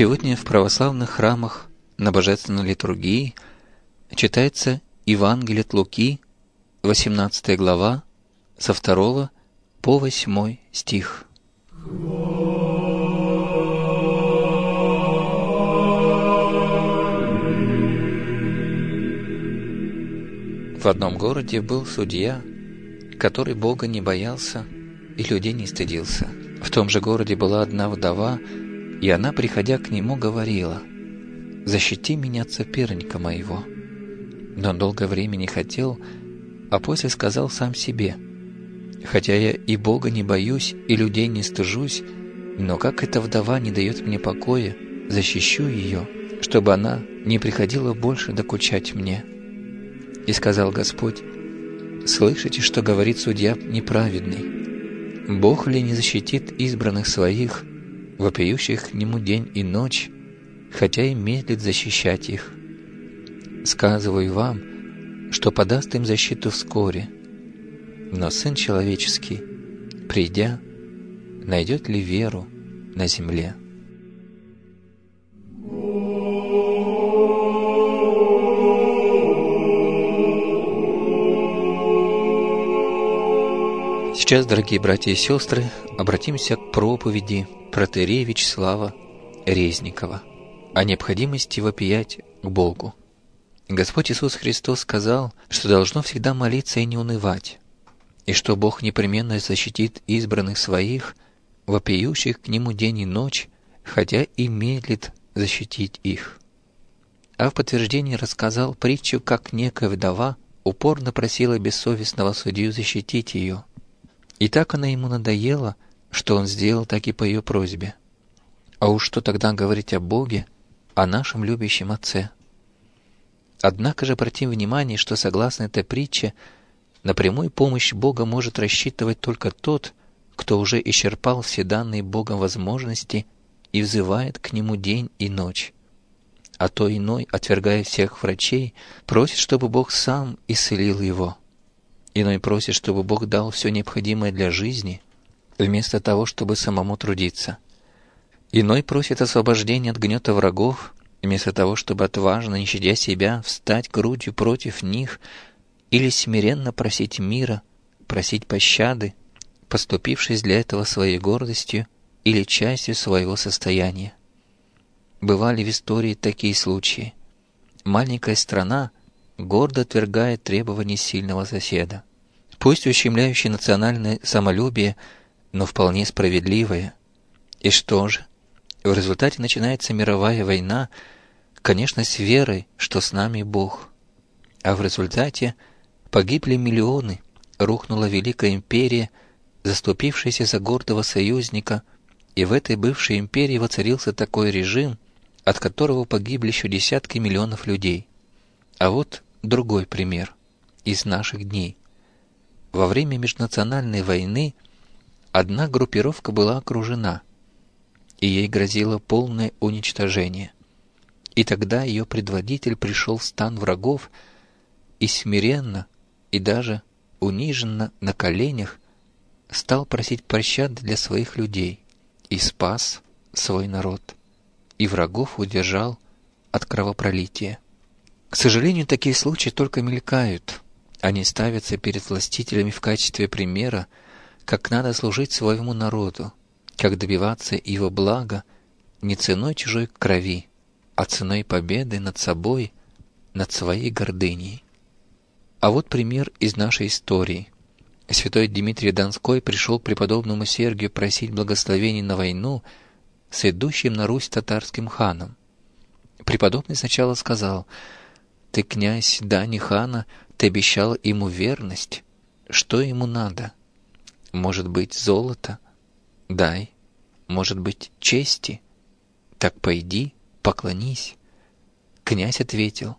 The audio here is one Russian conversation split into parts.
Сегодня в православных храмах на Божественной литургии читается Евангелие от Луки, 18 глава, со 2 по 8 стих. В одном городе был судья, который Бога не боялся и людей не стыдился. В том же городе была одна вдова, и она, приходя к нему, говорила: «Защити меня от соперника моего». Но он долгое время не хотел, а после сказал сам себе: «Хотя я и Бога не боюсь, и людей не стыжусь, но как эта вдова не дает мне покоя, защищу ее, чтобы она не приходила больше докучать мне». И сказал Господь: «Слышите, что говорит судья неправедный? Бог ли не защитит избранных своих, вопиющих к Нему день и ночь, хотя и медлит защищать их? Сказываю вам, что подаст им защиту вскоре. Но Сын Человеческий, придя, найдет ли веру на земле?» Сейчас, дорогие братья и сестры, обратимся к проповеди протоиерея Вячеслава Резникова о необходимости вопиять к Богу. Господь Иисус Христос сказал, что должно всегда молиться и не унывать, и что Бог непременно защитит избранных своих, вопиющих к Нему день и ночь, хотя и медлит защитить их. А в подтверждение рассказал притчу, как некая вдова упорно просила бессовестного судью защитить ее. И так она ему надоела, что он сделал так и по ее просьбе. А уж что тогда говорить о Боге, о нашем любящем Отце? Однако же обратим внимание, что согласно этой притче, на прямую помощь Бога может рассчитывать только тот, кто уже исчерпал все данные Богом возможности и взывает к Нему день и ночь. А то иной, отвергая всех врачей, просит, чтобы Бог сам исцелил его. Иной просит, чтобы Бог дал все необходимое для жизни, вместо того, чтобы самому трудиться. Иной просит освобождения от гнета врагов, вместо того, чтобы отважно, не щадя себя, встать грудью против них или смиренно просить мира, просить пощады, поступившись для этого своей гордостью или частью своего состояния. Бывали в истории такие случаи. Маленькая страна гордо отвергает требования сильного соседа, пусть ущемляющий национальное самолюбие, но вполне справедливое. И что же? В результате начинается мировая война, конечно, с верой, что с нами Бог. А в результате погибли миллионы, рухнула великая империя, заступившаяся за гордого союзника, и в этой бывшей империи воцарился такой режим, от которого погибли еще десятки миллионов людей. А вот другой пример из наших дней. Во время межнациональной войны одна группировка была окружена, и ей грозило полное уничтожение. И тогда ее предводитель пришел в стан врагов и смиренно, и даже униженно на коленях стал просить пощады для своих людей и спас свой народ, и врагов удержал от кровопролития. К сожалению, такие случаи только мелькают. Они ставятся перед властителями в качестве примера, как надо служить своему народу, как добиваться его блага не ценой чужой крови, а ценой победы над собой, над своей гордыней. А вот пример из нашей истории. Святой Дмитрий Донской пришел к преподобному Сергию просить благословений на войну с идущим на Русь татарским ханом. Преподобный сначала сказал: «Ты, князь, дани хана, ты обещал ему верность. Что ему надо? Может быть, золото? Дай. Может быть, чести? Так пойди, поклонись». Князь ответил: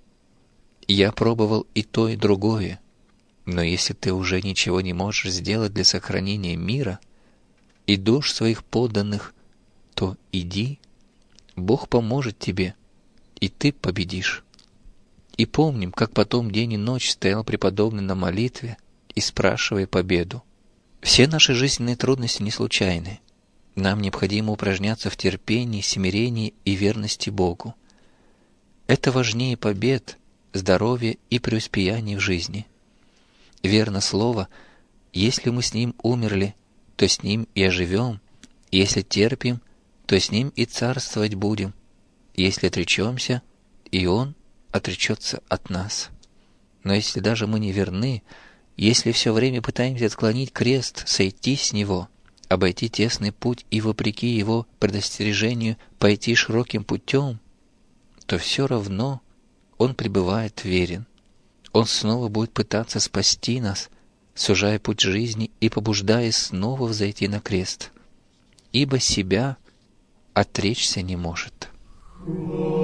«Я пробовал и то, и другое, но если ты уже ничего не можешь сделать для сохранения мира и душ своих подданных, то иди, Бог поможет тебе, и ты победишь». И помним, как потом день и ночь стоял преподобный на молитве и спрашивая победу. Все наши жизненные трудности не случайны. Нам необходимо упражняться в терпении, смирении и верности Богу. Это важнее побед, здоровья и преуспеяний в жизни. Верно слово: если мы с Ним умерли, то с Ним и оживем, если терпим, то с Ним и царствовать будем, если отречемся, и Он отречется от нас. Но если даже мы не верны, если все время пытаемся отклонить крест, сойти с него, обойти тесный путь и, вопреки Его предостережению, пойти широким путем, то все равно Он пребывает верен. Он снова будет пытаться спасти нас, сужая путь жизни и побуждая снова взойти на крест, ибо себя отречься не может.